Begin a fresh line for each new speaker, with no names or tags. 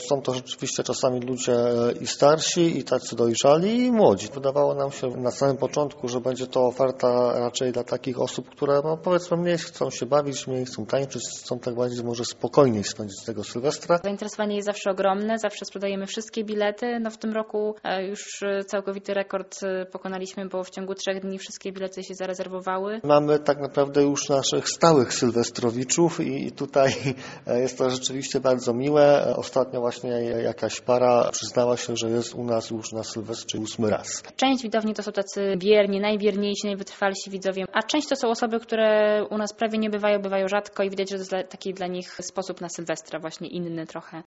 są to rzeczywiście czasami ludzie i starsi, i tacy dojrzali, i młodzi. Wydawało nam się na samym początku, że będzie to oferta raczej dla takich osób, które powiedzmy mniej chcą się bawić, mniej chcą tańczyć, chcą tak bardziej może spokojniej spędzić tego Sylwestra.
Zainteresowanie jest zawsze ogromne, zawsze sprzedajemy wszystkie bilety. W tym roku już całkowity rekord pokonaliśmy, bo w ciągu 3 dni wszystkie bilety się zarezerwowały.
Mamy tak naprawdę już naszych stałych sylwestrowiczów i tutaj jest to rzeczywiście bardzo miłe. Ostatnio właśnie jakaś para przyznała się, że jest u nas już na Sylwestrze 8. raz.
Część widowni to są tacy wierni, najwierniejsi, najwytrwalsi widzowie, a część to są osoby, które u nas prawie nie bywają rzadko i widać, że to jest taki dla nich sposób na Sylwestra, właśnie inny trochę.